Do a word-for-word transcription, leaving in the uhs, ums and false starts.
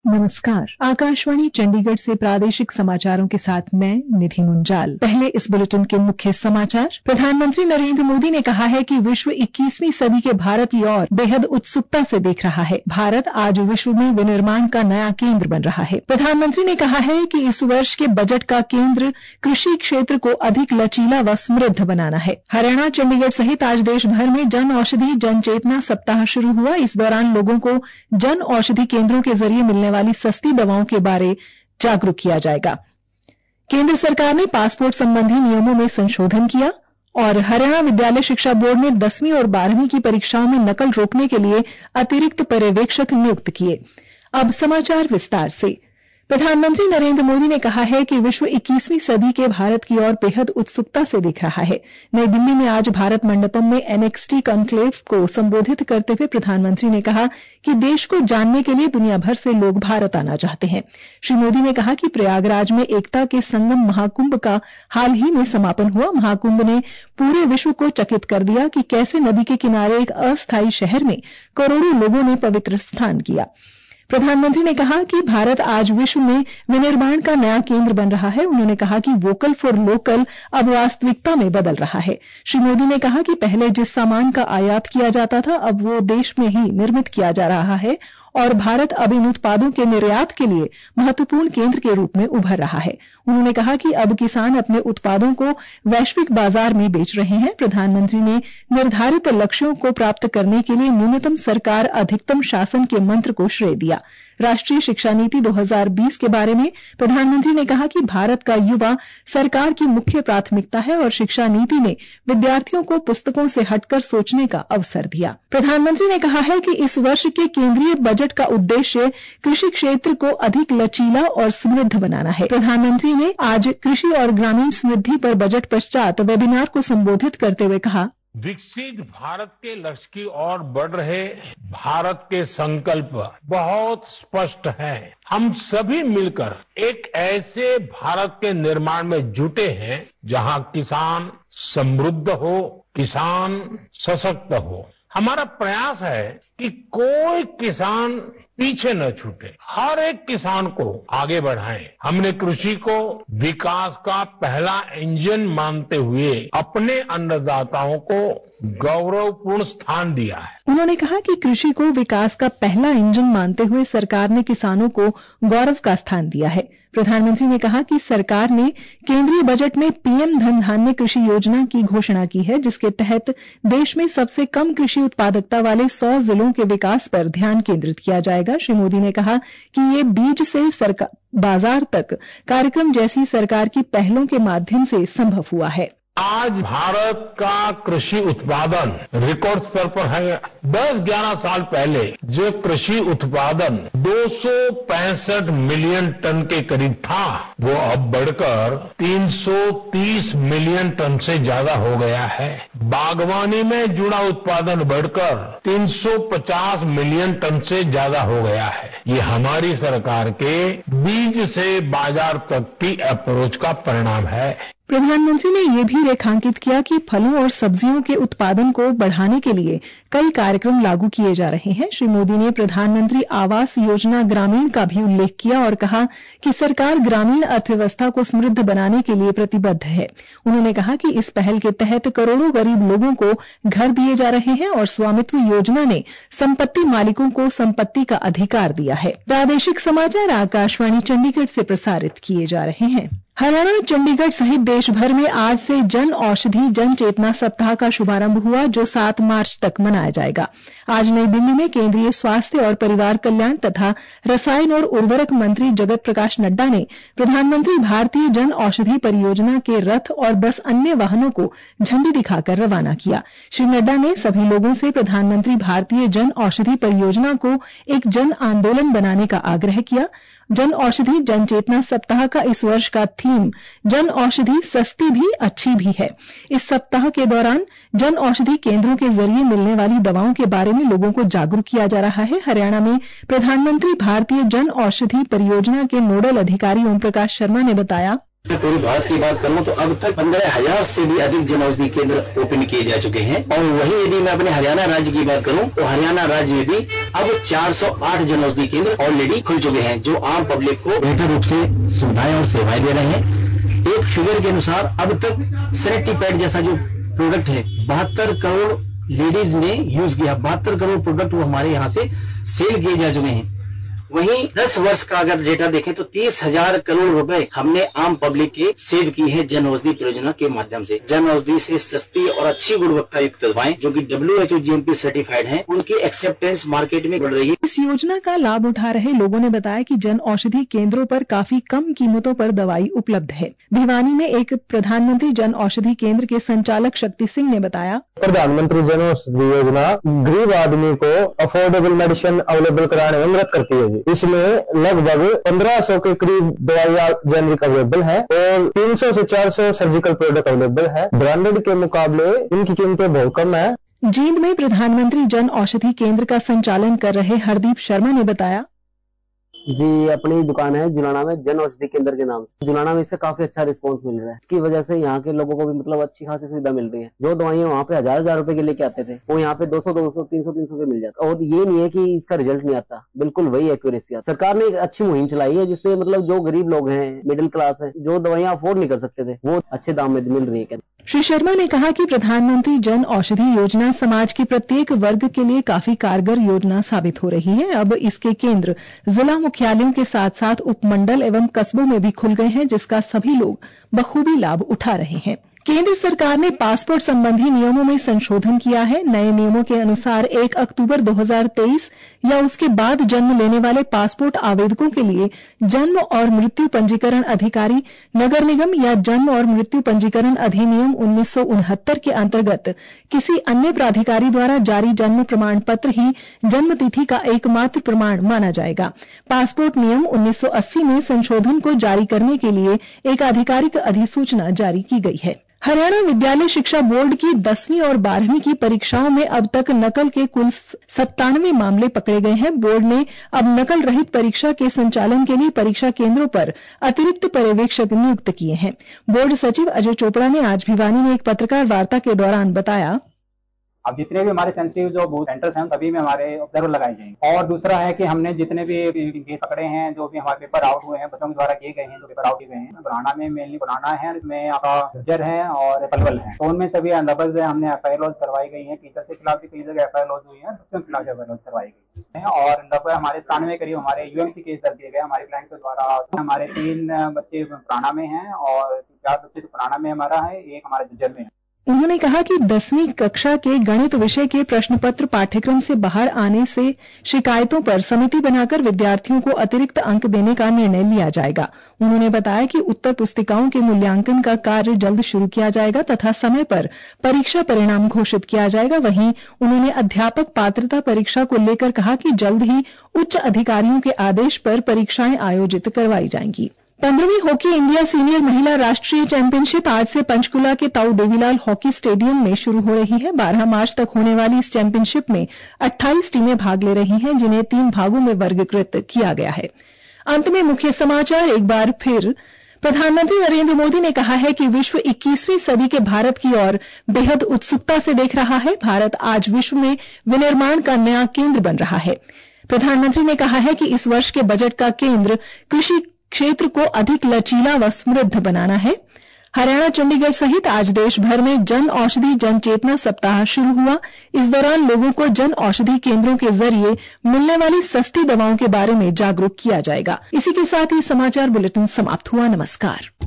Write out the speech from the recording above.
नमस्कार। आकाशवाणी चंडीगढ़ से प्रादेशिक समाचारों के साथ मैं निधि मुंजाल। पहले इस बुलेटिन के मुख्य समाचार। प्रधानमंत्री नरेंद्र मोदी ने कहा है कि विश्व इक्कीसवीं सदी के भारत की ओर बेहद उत्सुकता से देख रहा है। भारत आज विश्व में विनिर्माण का नया केंद्र बन रहा है। प्रधानमंत्री ने कहा है कि इस वर्ष के बजट का केंद्र कृषि क्षेत्र को अधिक लचीला व समृद्ध बनाना है। हरियाणा, चंडीगढ़ सहित आज देश भर में जन औषधि जन चेतना सप्ताह शुरू हुआ। इस दौरान लोगों को जन औषधि केंद्रों के जरिए मिलने वाली सस्ती दवाओं के बारे जागरूक किया जाएगा। केंद्र सरकार ने पासपोर्ट संबंधी नियमों में संशोधन किया और हरियाणा विद्यालय शिक्षा बोर्ड ने दसवीं और बारहवीं की परीक्षाओं में नकल रोकने के लिए अतिरिक्त पर्यवेक्षक नियुक्त किए। अब समाचार विस्तार से। प्रधानमंत्री नरेंद्र मोदी ने कहा है कि विश्व इक्कीसवीं सदी के भारत की ओर बेहद उत्सुकता से देख रहा है। नई दिल्ली में आज भारत मंडपम में एनएक्सटी कॉन्क्लेव को संबोधित करते हुए प्रधानमंत्री ने कहा कि देश को जानने के लिए दुनिया भर से लोग भारत आना चाहते हैं। श्री मोदी ने कहा कि प्रयागराज में एकता के संगम महाकुंभ का हाल ही में समापन हुआ। महाकुंभ ने पूरे विश्व को चकित कर दिया कि कैसे नदी के किनारे एक अस्थायी शहर में करोड़ों लोगों ने पवित्र स्नान किया। प्रधानमंत्री ने कहा कि भारत आज विश्व में विनिर्माण का नया केंद्र बन रहा है। उन्होंने कहा कि वोकल फॉर लोकल अब वास्तविकता में बदल रहा है। श्री मोदी ने कहा कि पहले जिस सामान का आयात किया जाता था, अब वो देश में ही निर्मित किया जा रहा है और भारत अब इन उत्पादों के निर्यात के लिए महत्वपूर्ण केंद्र के रूप में उभर रहा है। उन्होंने कहा कि अब किसान अपने उत्पादों को वैश्विक बाजार में बेच रहे हैं। प्रधानमंत्री ने निर्धारित लक्ष्यों को प्राप्त करने के लिए न्यूनतम सरकार अधिकतम शासन के मंत्र को श्रेय दिया। राष्ट्रीय शिक्षा नीति दो हज़ार बीस के बारे में प्रधानमंत्री ने कहा कि भारत का युवा सरकार की मुख्य प्राथमिकता है और शिक्षा नीति ने विद्यार्थियों को पुस्तकों से हटकर सोचने का अवसर दिया। प्रधानमंत्री ने कहा है कि इस वर्ष के केंद्रीय बजट का उद्देश्य कृषि क्षेत्र को अधिक लचीला और समृद्ध बनाना है। प्रधानमंत्री ने आज कृषि और ग्रामीण समृद्धि पर बजट पश्चात वेबिनार को संबोधित करते हुए कहा, विकसित भारत के लक्ष्य की ओर बढ़ रहे भारत के संकल्प बहुत स्पष्ट हैं। हम सभी मिलकर एक ऐसे भारत के निर्माण में जुटे हैं जहां किसान समृद्ध हो, किसान सशक्त हो। हमारा प्रयास है कि कोई किसान पीछे न छूटे, हर एक किसान को आगे बढ़ाएं। हमने कृषि को विकास का पहला इंजन मानते हुए अपने अन्नदाताओं को गौरवपूर्ण स्थान दिया है। उन्होंने कहा कि कृषि को विकास का पहला इंजन मानते हुए सरकार ने किसानों को गौरव का स्थान दिया है। प्रधानमंत्री ने कहा कि सरकार ने केंद्रीय बजट में पीएम धन धान्य कृषि योजना की घोषणा की है, जिसके तहत देश में सबसे कम कृषि उत्पादकता वाले सौ जिलों के विकास पर ध्यान केंद्रित किया जाएगा। श्री मोदी ने कहा कि ये बीज से सरकार बाजार तक कार्यक्रम जैसी सरकार की पहलों के माध्यम से संभव हुआ है। आज भारत का कृषि उत्पादन रिकॉर्ड स्तर पर है। दस ग्यारह साल पहले जो कृषि उत्पादन दो सौ पैंसठ मिलियन टन के करीब था, वो अब बढ़कर तीन सौ तीस मिलियन टन से ज्यादा हो गया है। बागवानी में जुड़ा उत्पादन बढ़कर तीन सौ पचास मिलियन टन से ज्यादा हो गया है। ये हमारी सरकार के बीज से बाजार तक की अप्रोच का परिणाम है। प्रधानमंत्री ने यह भी रेखांकित किया कि फलों और सब्जियों के उत्पादन को बढ़ाने के लिए कई कार्यक्रम लागू किए जा रहे हैं। श्री मोदी ने प्रधानमंत्री आवास योजना ग्रामीण का भी उल्लेख किया और कहा कि सरकार ग्रामीण अर्थव्यवस्था को समृद्ध बनाने के लिए प्रतिबद्ध है। उन्होंने कहा कि इस पहल के तहत करोड़ों गरीब लोगों को घर दिए जा रहे हैं और स्वामित्व योजना ने संपत्ति मालिकों को संपत्ति का अधिकार दिया है। प्रादेशिक समाचार आकाशवाणी चंडीगढ़ से प्रसारित किए जा रहे हैं। हरियाणा, चंडीगढ़ सहित देश भर में आज से जन औषधि जन चेतना सप्ताह का शुभारंभ हुआ, जो सात मार्च तक मनाया जाएगा। आज नई दिल्ली में केंद्रीय स्वास्थ्य और परिवार कल्याण तथा रसायन और उर्वरक मंत्री जगत प्रकाश नड्डा ने प्रधानमंत्री भारतीय जन औषधि परियोजना के रथ और दस अन्य वाहनों को झंडी दिखाकर रवाना किया। श्री नड्डा ने सभी लोगों से प्रधानमंत्री भारतीय जन औषधि परियोजना को एक जन आंदोलन बनाने का आग्रह किया। जन औषधि जन चेतना सप्ताह का इस वर्ष का थीम जन औषधि सस्ती भी अच्छी भी है। इस सप्ताह के दौरान जन औषधि केंद्रों के जरिए मिलने वाली दवाओं के बारे में लोगों को जागरूक किया जा रहा है। हरियाणा में प्रधानमंत्री भारतीय जन औषधि परियोजना के नोडल अधिकारी ओम प्रकाश शर्मा ने बताया, पूरे भारत की बात करूं तो अब तक पंद्रह हजार से भी अधिक जन औषधि केंद्र ओपन किए जा चुके हैं। और वहीं यदि मैं अपने हरियाणा राज्य की बात करूं तो हरियाणा राज्य में भी अब चार सौ आठ जन औषधि केंद्र ऑलरेडी खुल चुके हैं, जो आम पब्लिक को बेहतर रूप से सुविधाएं और सेवाएं दे रहे हैं। एक फिगर के अनुसार अब तक सैनिटरी पैड जैसा जो प्रोडक्ट है बहत्तर करोड़ लेडीज ने यूज किया। बहत्तर करोड़ प्रोडक्ट वो हमारे यहाँ से सेल किए जा चुके हैं। वहीं दस वर्ष का अगर डेटा देखें तो तीस हजार करोड़ रुपए हमने आम पब्लिक के सेव की है जन औषधि परियोजना के माध्यम से। जन औषधि से सस्ती और अच्छी गुणवत्ता युक्त दवाएं जो कि W H O G M P certified हैं, उनकी एक्सेप्टेंस मार्केट में बढ़ रही है। इस योजना का लाभ उठा रहे लोगों ने बताया कि जन औषधि केंद्रों पर काफी कम कीमतों पर दवाई उपलब्ध है। भिवानी में एक प्रधानमंत्री जन औषधि केंद्र के संचालक शक्ति सिंह ने बताया, प्रधानमंत्री जन औषधि योजना गरीब आदमी को अफोर्डेबल मेडिसिन अवेलेबल कराने में मदद करती है। इसमें लगभग पंद्रह सौ के करीब दवाइयां जेनरिक अवेलेबल है और तीन सौ से चार सौ सर्जिकल प्रोडक्ट अवेलेबल है। ब्रांडेड के मुकाबले इनकी कीमतें बहुत कम है। जींद में प्रधानमंत्री जन औषधि केंद्र का संचालन कर रहे हरदीप शर्मा ने बताया, जी अपनी दुकान है जुलाना में जन औषधि केंद्र के नाम से। जुलाना में इसका काफी अच्छा रिस्पांस मिल रहा है। इसकी वजह से यहाँ के लोगों को भी मतलब अच्छी खासी सुविधा मिल रही है। जो दवाइयां वहाँ पे हजार हजार रुपए के लेके आते थे वो यहाँ पे दो सौ दो सौ तीन सौ तीन सौ के मिल जाता। और ये नहीं है कि इसका रिजल्ट नहीं आता, बिल्कुल वही एक्यूरेसी आता। सरकार ने एक अच्छी मुहिम चलाई है जिससे मतलब जो गरीब लोग हैं, मिडिल क्लास है, जो दवाइयां अफोर्ड नहीं कर सकते थे, वो अच्छे दाम में मिल रही है। श्री शर्मा ने कहा कि प्रधानमंत्री जन औषधि योजना समाज के प्रत्येक वर्ग के लिए काफी कारगर योजना साबित हो रही है। अब इसके केंद्र जिला मुख्यालयों के साथ साथ उपमंडल एवं कस्बों में भी खुल गए हैं, जिसका सभी लोग बखूबी लाभ उठा रहे हैं। केंद्र सरकार ने पासपोर्ट संबंधी नियमों में संशोधन किया है। नए नियमों के अनुसार एक अक्टूबर दो हज़ार तेईस या उसके बाद जन्म लेने वाले पासपोर्ट आवेदकों के लिए जन्म और मृत्यु पंजीकरण अधिकारी नगर निगम या जन्म और मृत्यु पंजीकरण अधिनियम उन्नीस सौ उनहत्तर के अंतर्गत किसी अन्य प्राधिकारी द्वारा जारी जन्म प्रमाण पत्र ही जन्म तिथि का एकमात्र प्रमाण माना जाएगा। पासपोर्ट नियम उन्नीस सौ अस्सी में संशोधन को जारी करने के लिए एक आधिकारिक अधिसूचना जारी की गई है। हरियाणा विद्यालय शिक्षा बोर्ड की दसवीं और बारहवीं की परीक्षाओं में अब तक नकल के कुल सत्तानवे मामले पकड़े गए हैं। बोर्ड ने अब नकल रहित परीक्षा के संचालन के लिए परीक्षा केंद्रों पर अतिरिक्त पर्यवेक्षक नियुक्त किए हैं। बोर्ड सचिव अजय चोपड़ा ने आज भिवानी में एक पत्रकार वार्ता के दौरान बताया, अब जितने भी हमारे सेंसिटिव जो बूथ सेंटर्स हैं सभी में हमारे ऑब्जर्वर लगाए जाएंगे। और दूसरा है कि हमने जितने भी केस पकड़े हैं, जो भी हमारे पेपर आउट हुए हैं, बच्चों के द्वारा किए गए हैं, जो पेपर आउट किए गए हैं, बुराना में मेनली बुराना है, इसमें आपका जर है और पलवल है। तो उनमें सभी अंदाज हमने एफ आई आर लॉज करवाई गई है। टीचर के खिलाफ भी कई जगह एफ आई आर लॉज हुई है, बच्चों के खिलाफ एफ आई आर लॉज करवाई गई है। और लगभग हमारे सतानवे करीब हमारे यूएमसी केस दर्ज किए गए हमारे क्लाइंट के द्वारा। हमारे तीन बच्चे पुराना में हैं और चार बच्चे पुराना में हमारा है, एक हमारे जर में है। उन्होंने कहा कि दसवीं कक्षा के गणित विषय के प्रश्न पत्र पाठ्यक्रम से बाहर आने से शिकायतों पर समिति बनाकर विद्यार्थियों को अतिरिक्त अंक देने का निर्णय लिया जाएगा। उन्होंने बताया कि उत्तर पुस्तिकाओं के मूल्यांकन का कार्य जल्द शुरू किया जाएगा तथा समय पर परीक्षा परिणाम घोषित किया जाएगा। वहीं उन्होंने अध्यापक पात्रता परीक्षा को लेकर कहा कि जल्द ही उच्च अधिकारियों के आदेश पर परीक्षाएं आयोजित करवाई जाएंगी। पंद्रहवीं हॉकी इंडिया सीनियर महिला राष्ट्रीय चैंपियनशिप आज से पंचकुला के ताऊ देवीलाल हॉकी स्टेडियम में शुरू हो रही है। बारह मार्च तक होने वाली इस चैंपियनशिप में अट्ठाईस टीमें भाग ले रही हैं, जिन्हें तीन भागों में वर्गीकृत किया गया है। अंत में मुख्य समाचार एक बार फिर। प्रधानमंत्री नरेंद्र मोदी ने कहा है कि विश्व इक्कीसवीं सदी के भारत की ओर बेहद उत्सुकता से देख रहा है। भारत आज विश्व में विनिर्माण का नया केंद्र बन रहा है। प्रधानमंत्री ने कहा है कि इस वर्ष के बजट का केंद्र कृषि क्षेत्र को अधिक लचीला व समृद्ध बनाना है। हरियाणा, चंडीगढ़ सहित आज देश भर में जन औषधि जन चेतना सप्ताह शुरू हुआ। इस दौरान लोगों को जन औषधि केंद्रों के जरिए मिलने वाली सस्ती दवाओं के बारे में जागरूक किया जाएगा। इसी के साथ ही समाचार बुलेटिन समाप्त हुआ। नमस्कार।